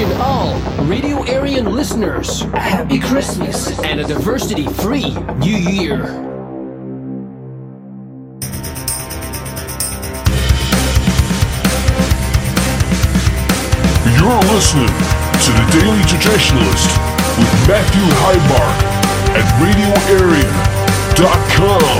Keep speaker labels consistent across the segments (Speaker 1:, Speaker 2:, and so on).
Speaker 1: wishing all Radio Aryan listeners a happy Christmas and a diversity-free New Year.
Speaker 2: You're listening to The Daily Traditionalist with Matthew Heimbach at RadioAryan.com.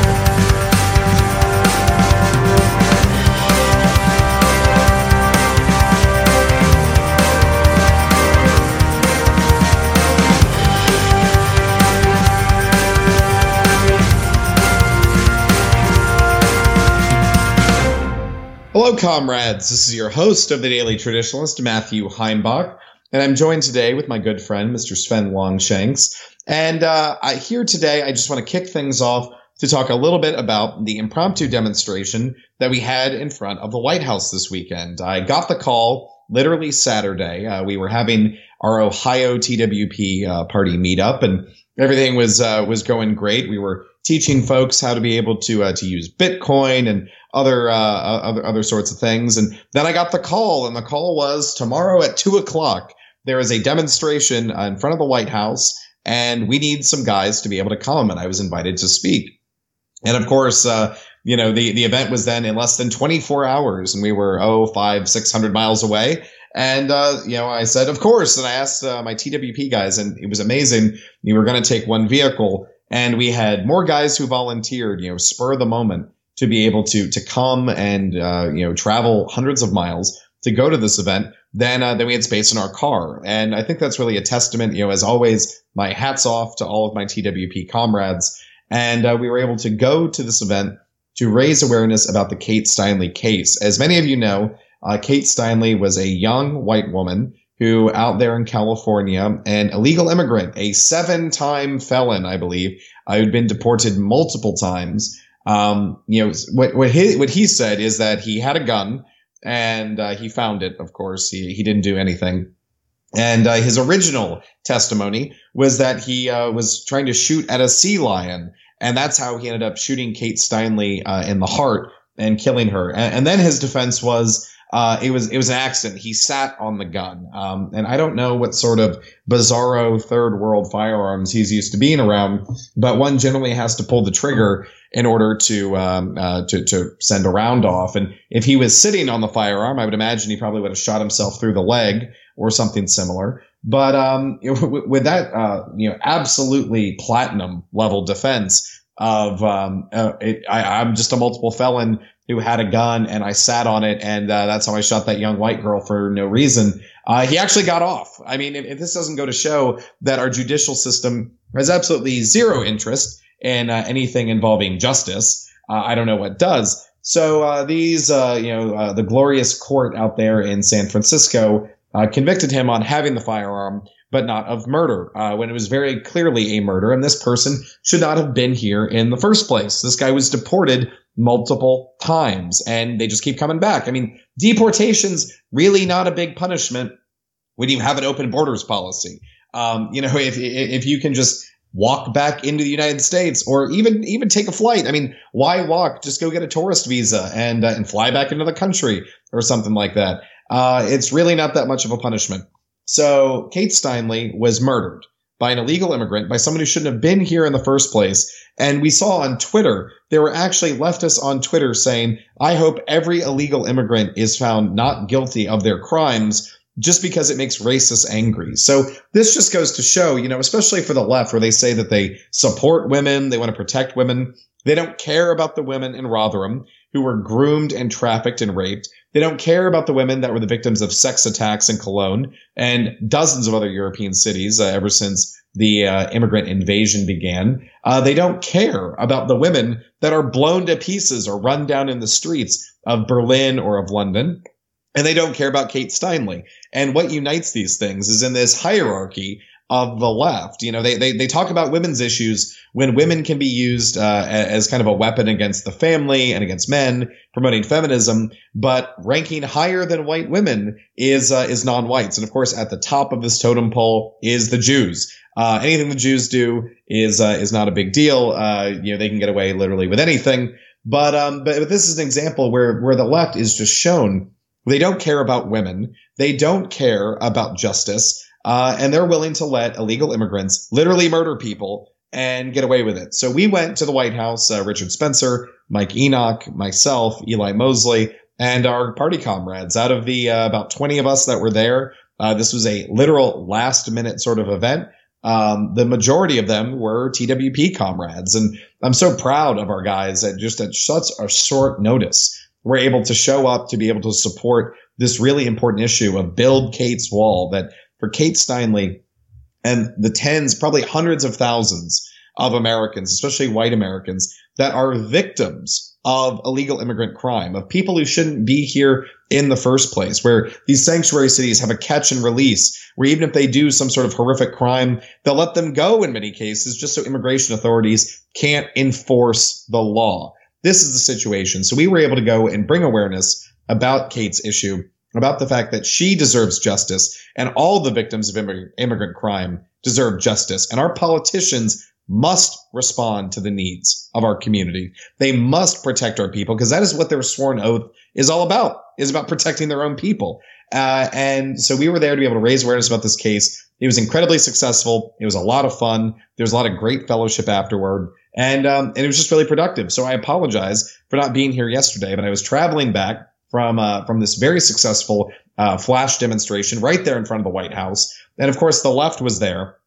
Speaker 3: Hello, comrades. This is your host of The Daily Traditionalist, Matthew Heimbach, and I'm joined today with my good friend, Mr. Sven Longshanks. And here today, I just want to kick things off to talk a little bit about the impromptu demonstration that we had in front of the White House this weekend. I got the call literally Saturday. We were having our Ohio TWP party meetup, and everything was going great. We were teaching folks how to be able to use Bitcoin and other sorts of things. And then I got the call, and the call was tomorrow at 2:00. There is a demonstration in front of the White House, and we need some guys to be able to come. And I was invited to speak. And of course, the event was then in less than 24 hours, and we were 500-600 miles away. And, I said, of course. And I asked my TWP guys, and it was amazing. We were going to take one vehicle, and we had more guys who volunteered, spur of the moment, to be able to come and, travel hundreds of miles to go to this event than we had space in our car. And I think that's really a testament, as always, my hat's off to all of my TWP comrades. And we were able to go to this event to raise awareness about the Kate Steinle case. As many of you know, Kate Steinle was a young white woman who out there in California, an illegal immigrant, a 7-time felon, I believe, who'd been deported multiple times. What he said is that he had a gun and he found it. Of course, he didn't do anything. And his original testimony was that he was trying to shoot at a sea lion, and that's how he ended up shooting Kate Steinle in the heart and killing her. And then his defense was it was an accident. He sat on the gun, and I don't know what sort of bizarro third world firearms he's used to being around, but one generally has to pull the trigger in order to send a round off. And if he was sitting on the firearm, I would imagine he probably would have shot himself through the leg or something similar. But with that absolutely platinum level defense of I'm just a multiple felon who had a gun and I sat on it, and that's how I shot that young white girl for no reason. He actually got off. I mean, if this doesn't go to show that our judicial system has absolutely zero interest in anything involving justice, I don't know what does. So the glorious court out there in San Francisco convicted him on having the firearm, but not of murder, when it was very clearly a murder. And this person should not have been here in the first place. This guy was deported multiple times, and they just keep coming back. I mean, deportation's really not a big punishment when you have an open borders policy. If you can just walk back into the United States, or even take a flight. I mean, why walk? Just go get a tourist visa and fly back into the country or something like that. It's really not that much of a punishment. So Kate Steinle was murdered by an illegal immigrant, by someone who shouldn't have been here in the first place. And we saw on Twitter, there were actually leftists on Twitter saying, I hope every illegal immigrant is found not guilty of their crimes just because it makes racists angry. So this just goes to show, especially for the left, where they say that they support women, they want to protect women. They don't care about the women in Rotherham who were groomed and trafficked and raped. They don't care about the women that were the victims of sex attacks in Cologne and dozens of other European cities ever since the immigrant invasion began. They don't care about the women that are blown to pieces or run down in the streets of Berlin or of London. And they don't care about Kate Steinle. And what unites these things is in this hierarchy of the left. They talk about women's issues when women can be used as kind of a weapon against the family and against men, promoting feminism. But ranking higher than white women is non-whites. And of course, at the top of this totem pole is the Jews. Anything the Jews do is not a big deal. They can get away literally with anything. But this is an example where the left is just shown They don't care about women. They don't care about justice. And they're willing to let illegal immigrants literally murder people and get away with it. So we went to the White House, Richard Spencer, Mike Enoch, myself, Eli Mosley, and our party comrades. Out of the about 20 of us that were there, this was a literal last minute sort of event. The majority of them were TWP comrades. And I'm so proud of our guys that just at such a short notice, we're able to show up to be able to support this really important issue of Build Kate's Wall, that for Kate Steinle and the tens, probably hundreds of thousands of Americans, especially white Americans, that are victims of illegal immigrant crime, of people who shouldn't be here in the first place, where these sanctuary cities have a catch and release, where even if they do some sort of horrific crime, they'll let them go in many cases just so immigration authorities can't enforce the law. This is the situation. So we were able to go and bring awareness about Kate's issue, about the fact that she deserves justice and all the victims of immigrant crime deserve justice. And our politicians must respond to the needs of our community. They must protect our people, because that is what their sworn oath is all about, is about protecting their own people. And so we were there to be able to raise awareness about this case. It was incredibly successful. It was a lot of fun. There was a lot of great fellowship afterward. And it was just really productive. So I apologize for not being here yesterday, but I was traveling back from this very successful flash demonstration right there in front of the White House. And of course, the left was there.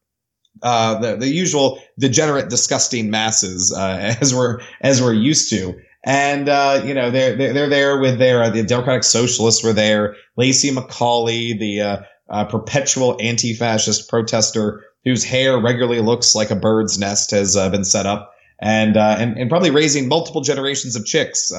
Speaker 3: The usual degenerate, disgusting masses, as we're used to. And, they're there with the Democratic Socialists were there. Lacey McCauley, the perpetual anti-fascist protester whose hair regularly looks like a bird's nest, has been set up, and probably raising multiple generations of chicks.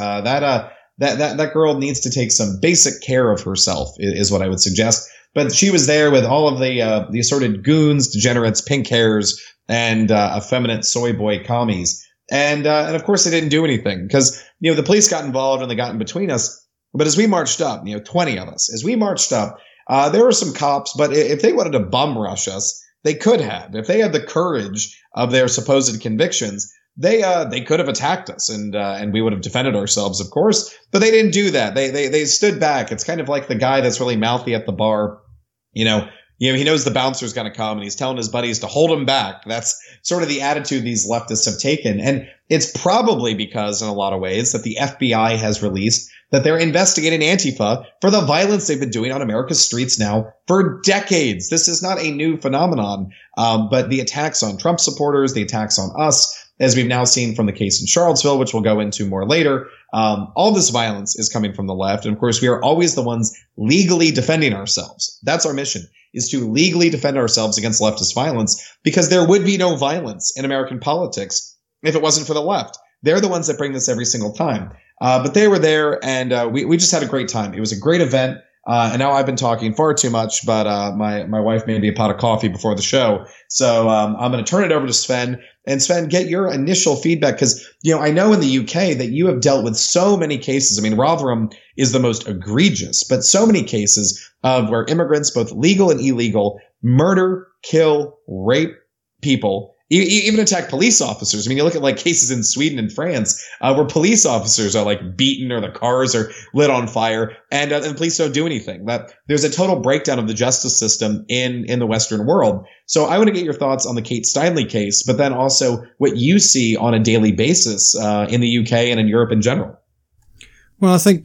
Speaker 3: That girl needs to take some basic care of herself, is what I would suggest. But she was there with all of the assorted goons, degenerates, pink hairs, and effeminate soy boy commies. And of course, they didn't do anything because, the police got involved and they got in between us. But as we marched up, 20 of us, as we marched up, there were some cops. But if they wanted to bum rush us, they could have. If they had the courage of their supposed convictions, they could have attacked us and we would have defended ourselves, of course. But they didn't do that. They stood back. It's kind of like the guy that's really mouthy at the bar. He knows the bouncer's going to come and he's telling his buddies to hold him back. That's sort of the attitude these leftists have taken. And it's probably because in a lot of ways that the FBI has released that they're investigating Antifa for the violence they've been doing on America's streets now for decades. This is not a new phenomenon, but the attacks on Trump supporters, the attacks on us, as we've now seen from the case in Charlottesville, which we'll go into more later, all this violence is coming from the left. And of course, we are always the ones legally defending ourselves. That's our mission, is to legally defend ourselves against leftist violence, because there would be no violence in American politics if it wasn't for the left. They're the ones that bring this every single time. But they were there, and we just had a great time. It was a great event. And now I've been talking far too much, but my wife made me a pot of coffee before the show. So I'm going to turn it over to Sven. And Sven, get your initial feedback, because I know in the UK that you have dealt with so many cases. I mean, Rotherham is the most egregious, but so many cases of where immigrants, both legal and illegal, murder, kill, rape people, even attack police officers. I mean, you look at like cases in Sweden and France where police officers are like beaten or the cars are lit on fire, and police don't do anything. That there's a total breakdown of the justice system in the Western world. So I want to get your thoughts on the Kate Steinle case, but then also what you see on a daily basis in the UK and in Europe in general.
Speaker 4: Well, I think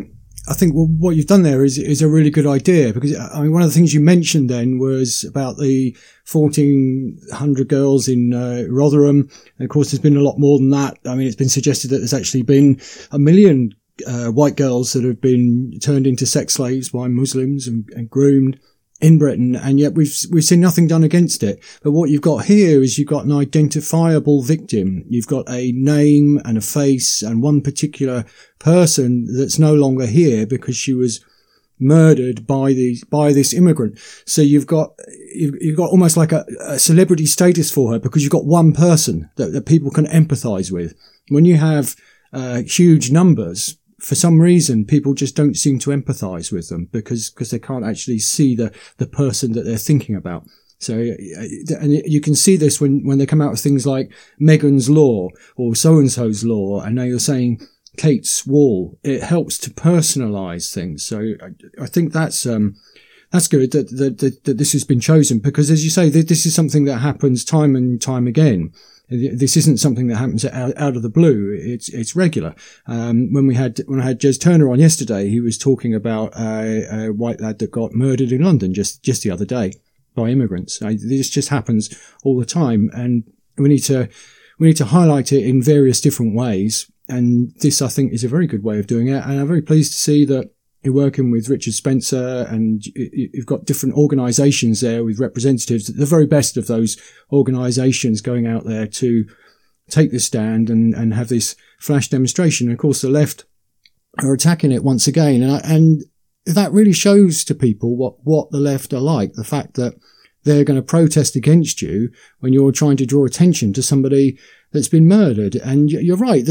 Speaker 4: what you've done there is a really good idea, because one of the things you mentioned then was about the 1,400 girls in Rotherham. And of course, there's been a lot more than that. I mean, it's been suggested that there's actually been 1 million white girls that have been turned into sex slaves by Muslims and groomed in Britain, and yet we've seen nothing done against it. But what you've got here is you've got an identifiable victim. You've got a name and a face and one particular person that's no longer here because she was murdered by this immigrant. So you've got almost like a celebrity status for her, because you've got one person that people can empathize with. When you have huge numbers, for some reason, people just don't seem to empathize with them because they can't actually see the person that they're thinking about. So, and you can see this when they come out with things like Megan's Law or so-and-so's law, and now you're saying Kate's wall. It helps to personalize things. So I think that's good that this has been chosen, because, as you say, this is something that happens time and time again. This isn't something that happens out of the blue. It's regular. When I had Jez Turner on yesterday, he was talking about a white lad that got murdered in London just the other day by immigrants. This just happens all the time, and we need to highlight it in various different ways. And this, I think, is a very good way of doing it. And I'm very pleased to see that you're working with Richard Spencer, and you've got different organisations there with representatives, the very best of those organisations, going out there to take this stand and have this flash demonstration. And of course, the left are attacking it once again. And that really shows to people what the left are like. The fact that they're going to protest against you when you're trying to draw attention to somebody that's been murdered. And you're right.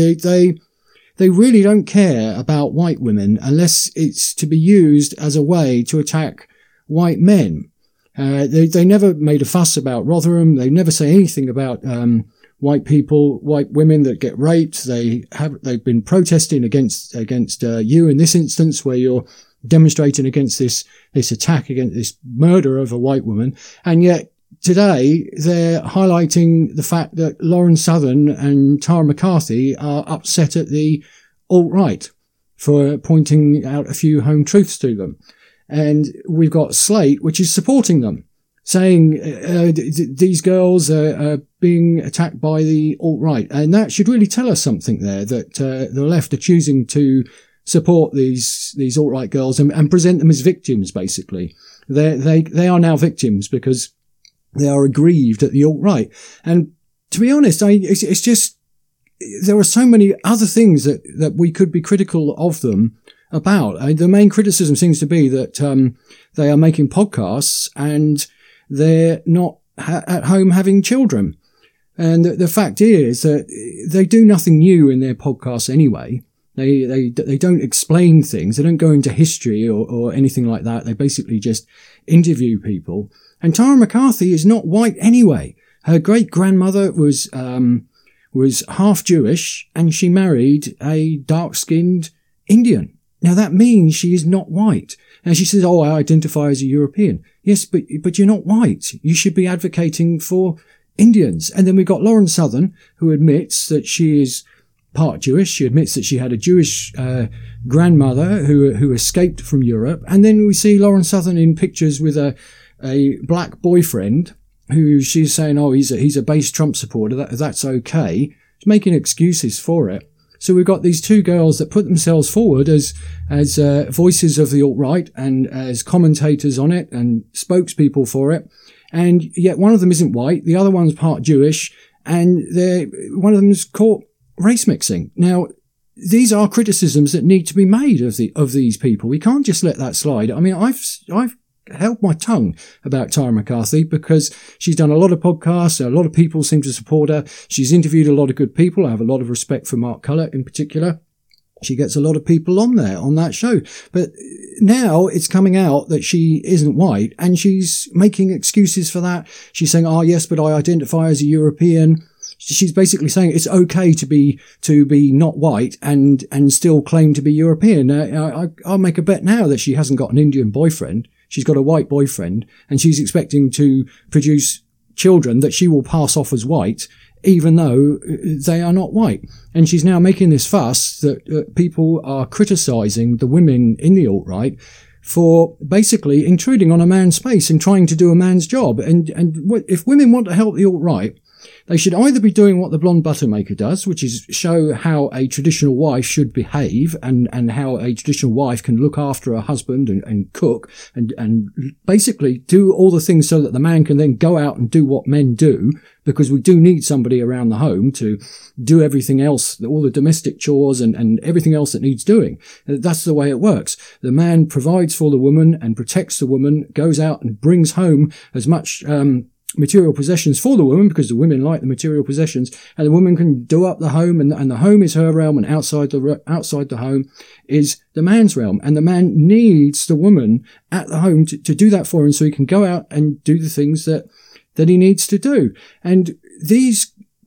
Speaker 4: They really don't care about white women unless it's to be used as a way to attack white men. They never made a fuss about Rotherham. They never say anything about white people, white women that get raped. They've been protesting against you in this instance, where you're demonstrating against this attack, against this murder of a white woman. And yet today they're highlighting the fact that Lauren Southern and Tara McCarthy are upset at the alt-right for pointing out a few home truths to them. And we've got Slate, which is supporting them, saying these girls are being attacked by the alt-right. And that should really tell us something there, that the left are choosing to support these alt-right girls and present them as victims, basically. They are now victims because they are aggrieved at the alt-right. And to be honest, it's just, there are so many other things that we could be critical of them about. The main criticism seems to be that they are making podcasts and they're not at home having children. And the fact is that they do nothing new in their podcasts anyway. They don't explain things. They don't go into history or anything like that. They basically just interview people. And Tara McCarthy is not white anyway. Her great-grandmother was half Jewish, and she married a dark-skinned Indian. Now that means she is not white. And she says, "Oh, I identify as a European." Yes, but you're not white. You should be advocating for Indians. And then we've got Lauren Southern, who admits that she is part Jewish. She admits that she had a Jewish grandmother who escaped from Europe. And then we see Lauren Southern in pictures with a black boyfriend who she's saying, "Oh, he's a base Trump supporter. That's okay." She's making excuses for it. So we've got these two girls that put themselves forward as voices of the alt-right and as commentators on it and spokespeople for it. And yet one of them isn't white. The other one's part Jewish, and one of them's caught race mixing. Now, these are criticisms that need to be made of these people. We can't just let that slide. I mean, I've held my tongue about Tara McCarthy because she's done a lot of podcasts. A lot of people seem to support her. She's interviewed a lot of good people. I have a lot of respect for Mark Cullett in particular. She gets a lot of people on there on that show. But now it's coming out that she isn't white, and she's making excuses for that. She's saying, "Oh, yes, but I identify as a European." She's basically saying it's okay to be not white and still claim to be European. I'll make a bet now that she hasn't got an Indian boyfriend. She's got a white boyfriend, and she's expecting to produce children that she will pass off as white, even though they are not white. And she's now making this fuss that people are criticising the women in the alt-right for basically intruding on a man's space and trying to do a man's job. And if women want to help the alt-right, they should either be doing what the Blonde Buttermaker does, which is show how a traditional wife should behave and how a traditional wife can look after her husband and cook and basically do all the things so that the man can then go out and do what men do, because we do need somebody around the home to do everything else, all the domestic chores and everything else that needs doing. That's the way it works. The man provides for the woman and protects the woman, goes out and brings home as much material possessions for the woman, because the women like the material possessions, and the woman can do up the home, and the home is her realm, and outside the home is the man's realm, and the man needs the woman at the home to do that for him, so he can go out and do the things that he needs to do. And these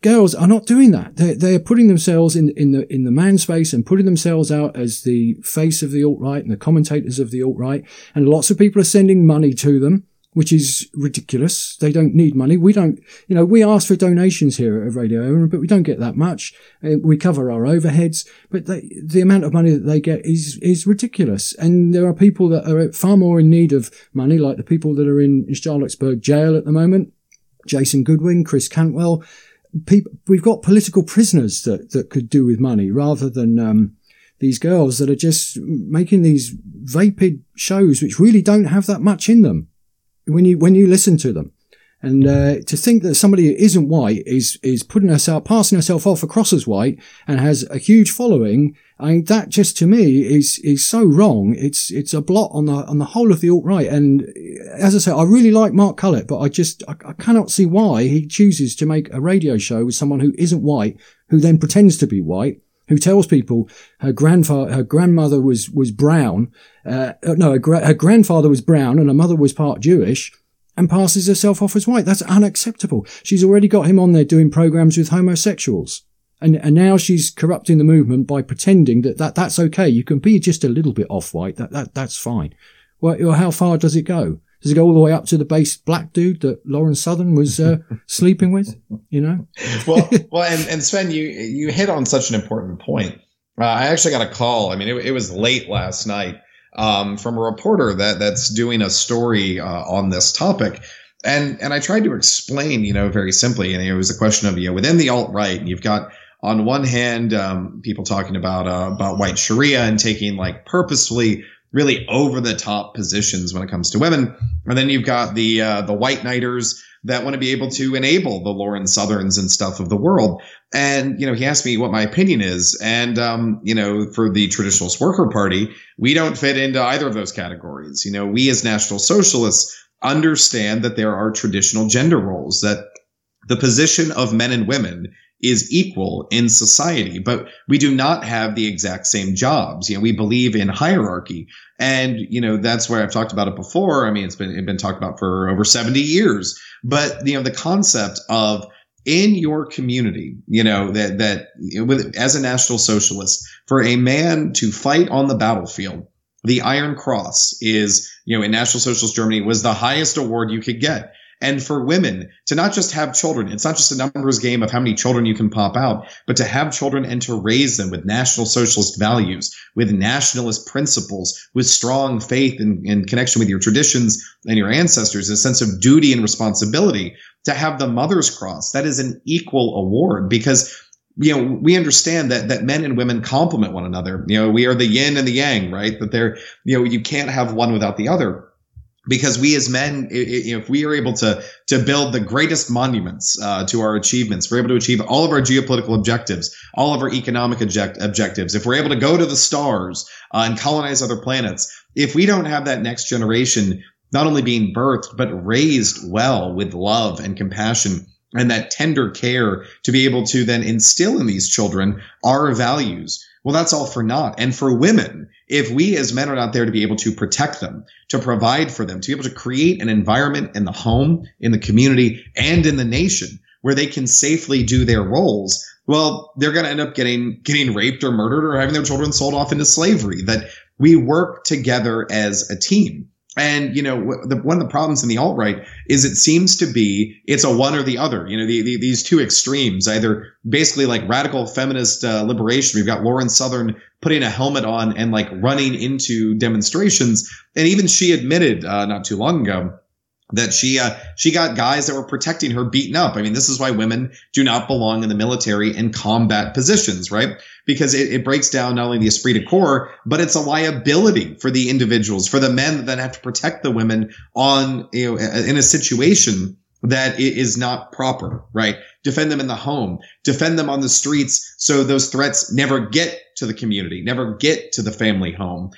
Speaker 4: girls are not doing that. They're putting themselves in the man space and putting themselves out as the face of the alt-right and the commentators of the alt-right. And lots of people are sending money to them, which is ridiculous. They don't need money. We don't, we ask for donations here at Radio Aaron, but we don't get that much. We cover our overheads, but the amount of money that they get is ridiculous. And there are people that are far more in need of money, like the people that are in Charlottesburg jail at the moment. Jason Goodwin, Chris Cantwell. We've got political prisoners that could do with money rather than these girls that are just making these vapid shows which really don't have that much in them when you listen to them. And to think that somebody who isn't white is passing herself off across as white and has a huge following, I mean, that just to me is so wrong. It's a blot on the whole of the alt-right. And as I say, I really like Mark Cullett, but I cannot see why he chooses to make a radio show with someone who isn't white, who then pretends to be white, who tells people her grandmother was brown. Her grandfather was brown and her mother was part Jewish, and passes herself off as white. That's unacceptable. She's already got him on there doing programs with homosexuals. And now she's corrupting the movement by pretending that's okay. You can be just a little bit off-white. That's fine. Well, how far does it go? Does it go all the way up to the base black dude that Lauren Southern was sleeping with?
Speaker 3: Well, and Sven, you hit on such an important point. I actually got a call. I mean, it was late last night from a reporter that's doing a story on this topic. And I tried to explain, very simply, and it was a question of, within the alt-right, you've got on one hand, people talking about white Sharia and taking like purposefully really over the top positions when it comes to women. And then you've got the white knighters that want to be able to enable the Lauren Southerns and stuff of the world. And, he asked me what my opinion is. And, for the Traditionalist Worker Party, we don't fit into either of those categories. We as National Socialists understand that there are traditional gender roles, that the position of men and women is equal in society, but we do not have the exact same jobs. We believe in hierarchy. And, that's where I've talked about it before. I mean, it's been talked about for over 70 years, but, the concept of in your community, as a National Socialist, for a man to fight on the battlefield, the Iron Cross is, in National Socialist Germany was the highest award you could get. And for women to not just have children, it's not just a numbers game of how many children you can pop out, but to have children and to raise them with National Socialist values, with nationalist principles, with strong faith and connection with your traditions and your ancestors, a sense of duty and responsibility. To have the Mother's Cross, that is an equal award because we understand that men and women complement one another. We are the yin and the yang, right? That they're, you can't have one without the other. Because we as men, if we are able to build the greatest monuments to our achievements, we're able to achieve all of our geopolitical objectives, all of our economic objectives. If we're able to go to the stars and colonize other planets, if we don't have that next generation not only being birthed, but raised well with love and compassion and that tender care to be able to then instill in these children our values, well, that's all for naught. And for women, if we as men are not there to be able to protect them, to provide for them, to be able to create an environment in the home, in the community, and in the nation where they can safely do their roles, well, they're going to end up getting raped or murdered or having their children sold off into slavery. That we work together as a team. And, one of the problems in the alt-right is it seems to be it's a one or the other, these two extremes, either basically like radical feminist liberation. We've got Lauren Southern putting a helmet on and like running into demonstrations. And even she admitted not too long ago that she got guys that were protecting her beaten up. I mean, this is why women do not belong in the military in combat positions, right? Because it breaks down not only the esprit de corps, but it's a liability for the individuals, for the men that then have to protect the women on, in a situation that is not proper, right? Defend them in the home, defend them on the streets so those threats never get to the community, never get to the family home.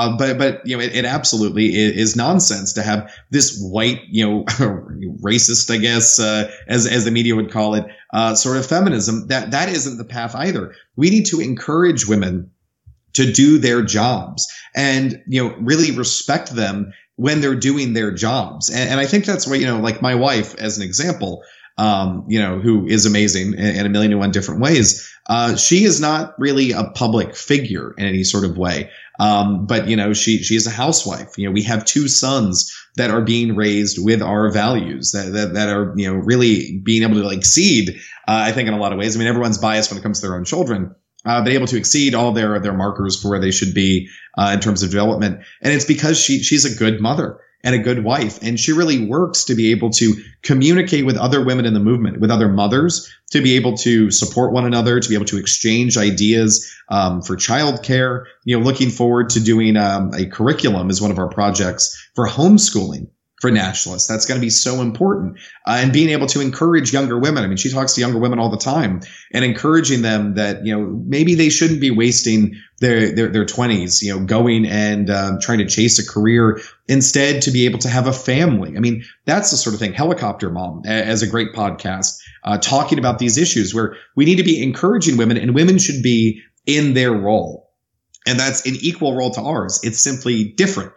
Speaker 3: But it absolutely is nonsense to have this white, racist, I guess, as the media would call it, sort of feminism. That isn't the path either. We need to encourage women to do their jobs and, really respect them when they're doing their jobs. And I think that's why, like my wife, as an example, who is amazing in a million and one different ways. She is not really a public figure in any sort of way. But she is a housewife. We have 2 sons that are being raised with our values that are, really being able to exceed, I think in a lot of ways. I mean, everyone's biased when it comes to their own children, but able to exceed all their markers for where they should be, in terms of development. And it's because she's a good mother and a good wife. And she really works to be able to communicate with other women in the movement, with other mothers, to be able to support one another, to be able to exchange ideas for childcare. Looking forward to doing a curriculum as one of our projects for homeschooling for nationalists. That's going to be so important. And being able to encourage younger women. I mean, she talks to younger women all the time and encouraging them that, maybe they shouldn't be wasting their 20s, going and trying to chase a career, instead to be able to have a family. I mean, that's the sort of thing. Helicopter Mom, as a great podcast, talking about these issues where we need to be encouraging women, and women should be in their role. And that's an equal role to ours. It's simply different.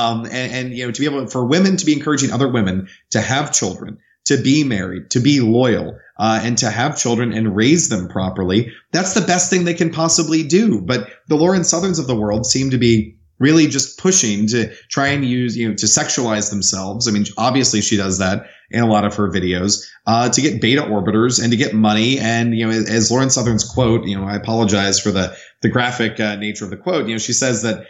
Speaker 3: To be able for women to be encouraging other women to have children, to be married, to be loyal, and to have children and raise them properly. That's the best thing they can possibly do. But the Lauren Southerns of the world seem to be really just pushing to try and use, to sexualize themselves. I mean, obviously she does that in a lot of her videos, to get beta orbiters and to get money. And, as Lauren Southerns quote, I apologize for the graphic nature of the quote. She says that,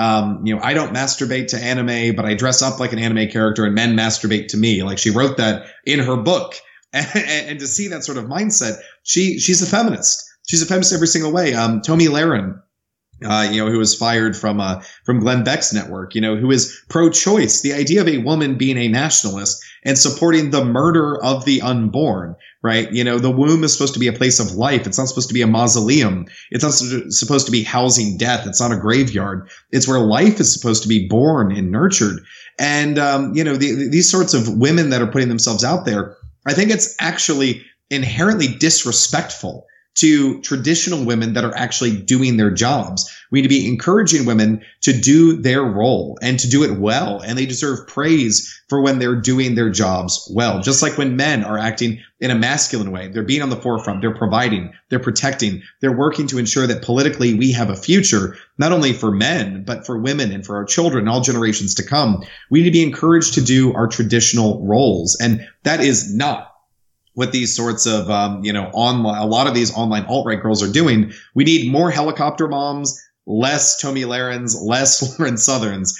Speaker 3: I don't masturbate to anime, but I dress up like an anime character and men masturbate to me. Like, she wrote that in her book. And to see that sort of mindset, she's a feminist. She's a feminist every single way. Tomi Lahren, who was fired from Glenn Beck's network, who is pro-choice. The idea of a woman being a nationalist and supporting the murder of the unborn, right? The womb is supposed to be a place of life. It's not supposed to be a mausoleum. It's not supposed to be housing death. It's not a graveyard. It's where life is supposed to be born and nurtured. And, these sorts of women that are putting themselves out there, I think it's actually inherently disrespectful to traditional women that are actually doing their jobs. We need to be encouraging women to do their role and to do it well. And they deserve praise for when they're doing their jobs well. Just like when men are acting in a masculine way, they're being on the forefront, they're providing, they're protecting, they're working to ensure that politically we have a future, not only for men, but for women and for our children and all generations to come. We need to be encouraged to do our traditional roles. And that is not what these sorts of, online, a lot of these online alt-right girls are doing. We need more helicopter moms, less Tomi Lahrens, less Lauren Southerns.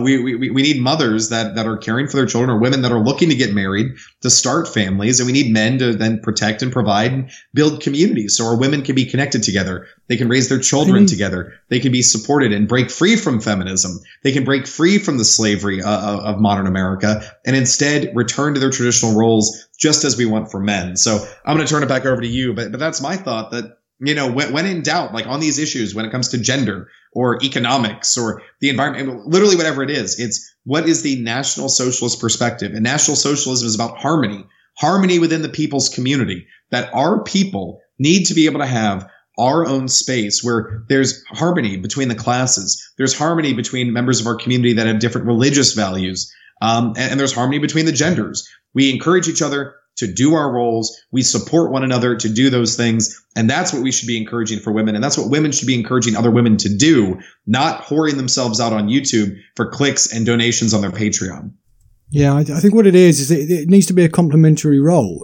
Speaker 3: We need mothers that are caring for their children, or women that are looking to get married, to start families. And we need men to then protect and provide and build communities so our women can be connected together. They can raise their children together. They can be supported and break free from feminism. They can break free from the slavery of modern America and instead return to their traditional roles, just as we want for men. So I'm going to turn it back over to you. But that's my thought, that when in doubt, like on these issues, when it comes to gender or economics or the environment, literally whatever it is, it's what is the National Socialist perspective? And National Socialism is about harmony within the people's community, that our people need to be able to have our own space where there's harmony between the classes. There's harmony between members of our community that have different religious values. And there's harmony between the genders. We encourage each other to do our roles. We support one another to do those things. And that's what we should be encouraging for women. And that's what women should be encouraging other women to do, not whoring themselves out on YouTube for clicks and donations on their Patreon.
Speaker 4: Yeah, I think what it is it needs to be a complementary role.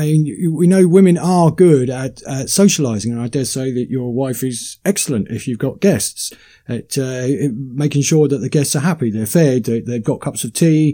Speaker 4: We know women are good at socializing, and I dare say that your wife is excellent if you've got guests, at making sure that the guests are happy, they're fed, they've got cups of tea.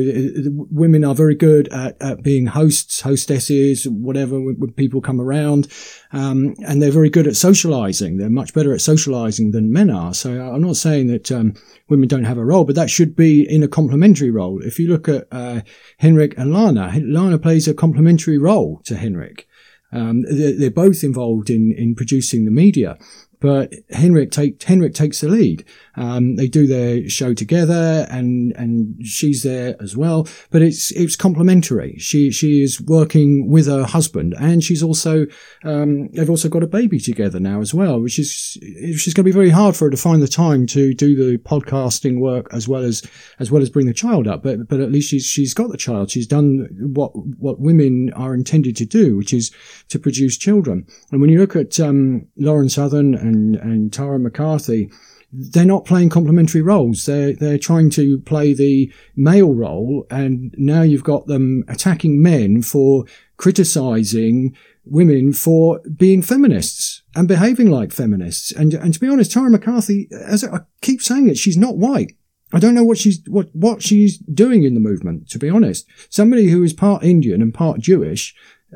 Speaker 4: Women are very good at being hosts, hostesses, whatever, when people come around. And they're very good at socializing. They're much better at socializing than men are. So I'm not saying that women don't have a role, but that should be in a complementary role. If you look at Henrik and Lana plays a complementary role to Henrik. They're both involved in producing the media. But Henrik takes the lead. They do their show together, and she's there as well. But it's complementary. She is working with her husband, and she's also they've also got a baby together now as well, which is going to be very hard for her to find the time to do the podcasting work as well as bring the child up. But at least she's got the child. She's done what women are intended to do, which is to produce children. And when you look at Lauren Southern and Tara McCarthy, they're not playing complementary roles. They're trying to play the male role, and now you've got them attacking men for criticizing women for being feminists and behaving like feminists. And to be honest, Tara McCarthy, as I keep saying it, she's not white. I don't know what she's doing in the movement, to be honest. Somebody who is part Indian and part Jewish,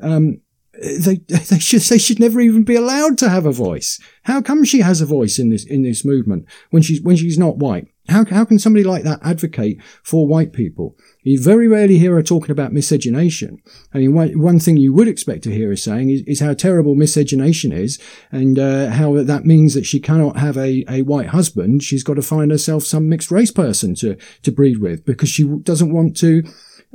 Speaker 4: they should never even be allowed to have a voice. How come she has a voice in this movement when she's not white? How can somebody like that advocate for white people? You very rarely hear her talking about miscegenation. I mean, one thing you would expect to hear her saying is how terrible miscegenation is, and how that means that she cannot have a white husband. She's got to find herself some mixed race person to breed with, because she doesn't want to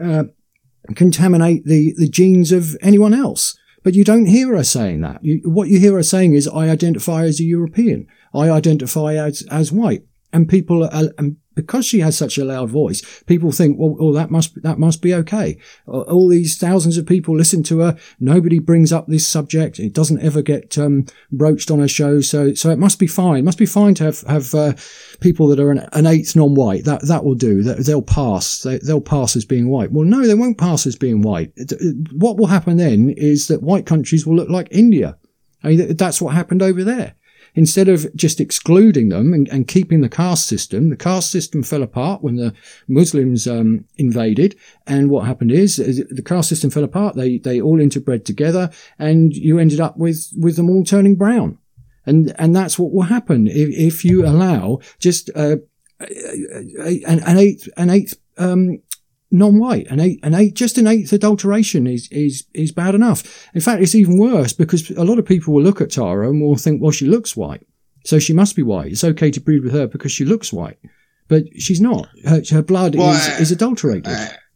Speaker 4: contaminate the genes of anyone else. But you don't hear her saying that. What you hear her saying is, I identify as a European. I identify as white. And people, and because she has such a loud voice, people think, well, that must be okay. All these thousands of people listen to her. Nobody brings up this subject. It doesn't ever get broached on a show. So it must be fine. It must be fine to have people that are an eighth non-white. That will do. They'll pass. They'll pass as being white. Well, no, they won't pass as being white. What will happen then is that white countries will look like India. I mean, that's what happened over there. Instead of just excluding them and keeping the caste system fell apart when the Muslims invaded. And what happened is the caste system fell apart. They all interbred together, and you ended up with them all turning brown. And that's what will happen if you allow just an eighth non-white. Just an eighth adulteration is bad enough. In fact, it's even worse, because a lot of people will look at Tara and will think, well, she looks white, so she must be white. It's okay to breed with her because she looks white. But she's not. Her blood is adulterated.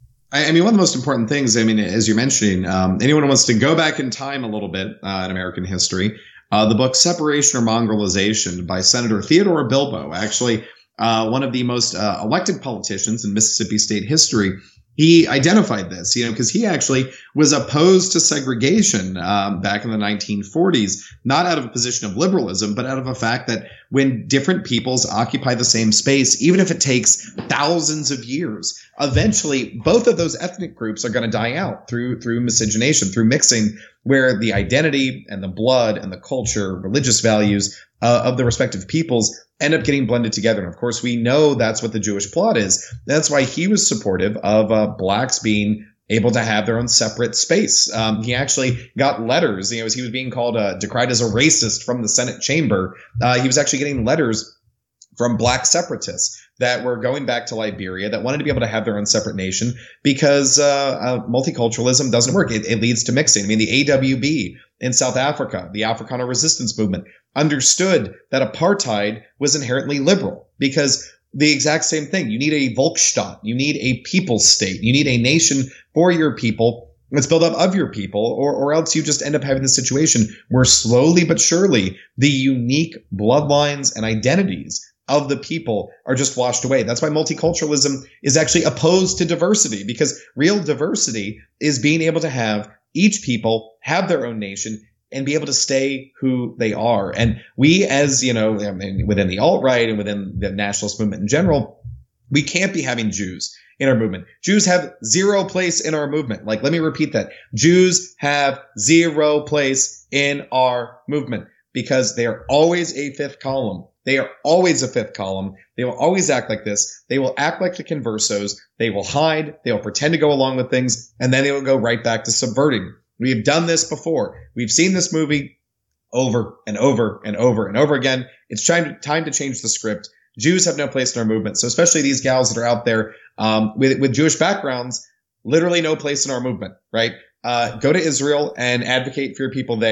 Speaker 3: I mean, one of the most important things, I mean, as you're mentioning, anyone who wants to go back in time a little bit in American history, the book Separation or Mongrelization by Senator Theodore Bilbo, actually one of the most elected politicians in Mississippi state history, he identified this, because he actually was opposed to segregation back in the 1940s, not out of a position of liberalism, but out of a fact that when different peoples occupy the same space, even if it takes thousands of years, eventually both of those ethnic groups are going to die out through miscegenation, through mixing, where the identity and the blood and the culture, religious values of the respective peoples end up getting blended together. And of course, we know that's what the Jewish plot is. That's why he was supportive of blacks being able to have their own separate space. He actually got letters, as he was being called, decried as a racist from the Senate chamber. He was actually getting letters from black separatists that were going back to Liberia that wanted to be able to have their own separate nation, because multiculturalism doesn't work. It leads to mixing. I mean, the AWB in South Africa, the Afrikaner resistance movement, understood that apartheid was inherently liberal, because the exact same thing. You need a Volksstaat. You need a people state. You need a nation for your people that's built up of your people, or else you just end up having this situation where slowly but surely the unique bloodlines and identities of the people are just washed away. That's why multiculturalism is actually opposed to diversity, because real diversity is being able to have each people have their own nation and be able to stay who they are. And we, as within the alt-right and within the nationalist movement in general, we can't be having Jews in our movement. Jews have zero place in our movement. Let me repeat that. Jews have zero place in our movement, because they are always a fifth column. They are always a fifth column. They will always act like this. They will act like the conversos. They will hide. They will pretend to go along with things, and then they will go right back to subverting. We have done this before. We've seen this movie over and over and over and over again. It's time to change the script. Jews have no place in our movement. So especially these gals that are out there with Jewish backgrounds, literally no place in our movement, right? Go to Israel and advocate for your people there.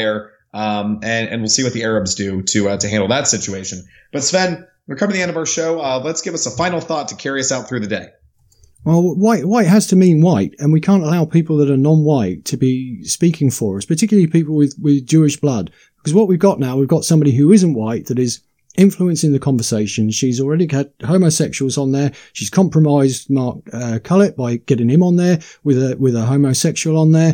Speaker 3: and we'll see what the Arabs do to handle that situation. But Sven, we're coming to the end of our show. Let's give us a final thought to carry us out through the day.
Speaker 4: Well, white has to mean white, and we can't allow people that are non-white to be speaking for us, particularly people with Jewish blood. Because what we've got now, we've got somebody who isn't white that is influencing the conversation. She's already had homosexuals on there. She's compromised Mark Cullett by getting him on there with a homosexual on there.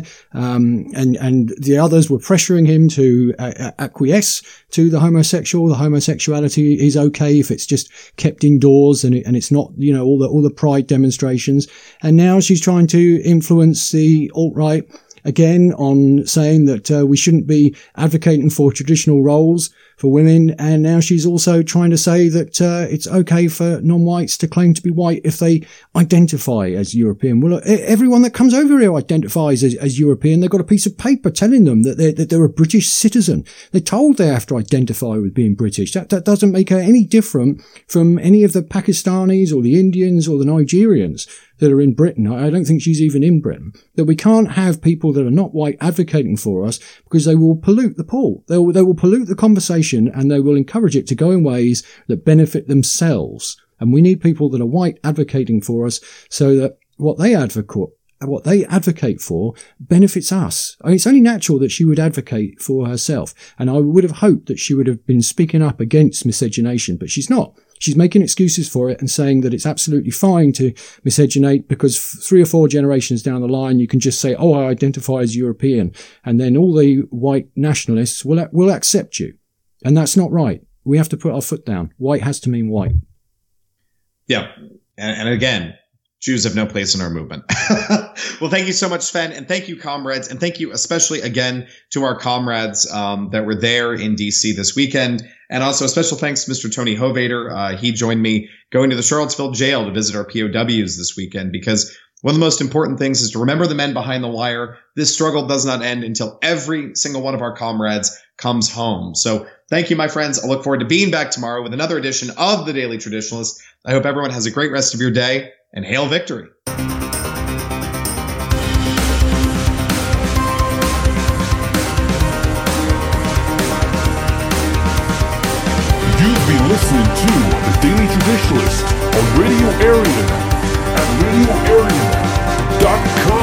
Speaker 4: And the others were pressuring him to acquiesce to the homosexual. The homosexuality is okay if it's just kept indoors and it's not, all the pride demonstrations. And now she's trying to influence the alt-right again on saying that we shouldn't be advocating for traditional roles for women, and now she's also trying to say that it's okay for non-whites to claim to be white if they identify as European. Well, everyone that comes over here identifies as European. They've got a piece of paper telling them that they're a British citizen. They're told they have to identify with being British. That doesn't make her any different from any of the Pakistanis or the Indians or the Nigerians that are in Britain. I don't think she's even in Britain. That we can't have people that are not white advocating for us because they will pollute the pool. They will pollute the conversation, and they will encourage it to go in ways that benefit themselves. And we need people that are white advocating for us so that what they advocate for benefits us. I mean, it's only natural that she would advocate for herself. And I would have hoped that she would have been speaking up against miscegenation, but she's not. She's making excuses for it and saying that it's absolutely fine to miscegenate because 3 or 4 generations down the line, you can just say, oh, I identify as European. And then all the white nationalists will accept you. And that's not right. We have to put our foot down. White has to mean white.
Speaker 3: Yeah. And again, Jews have no place in our movement. Well, thank you so much, Sven. And thank you, comrades. And thank you especially again to our comrades that were there in D.C. this weekend. And also a special thanks to Mr. Tony Hovater. He joined me going to the Charlottesville jail to visit our POWs this weekend because one of the most important things is to remember the men behind the wire. This struggle does not end until every single one of our comrades comes home. So thank you, my friends. I look forward to being back tomorrow with another edition of The Daily Traditionalist. I hope everyone has a great rest of your day, and hail victory.
Speaker 2: You've been listening to The Daily Traditionalist on Radio Aryan at radioaryan.com.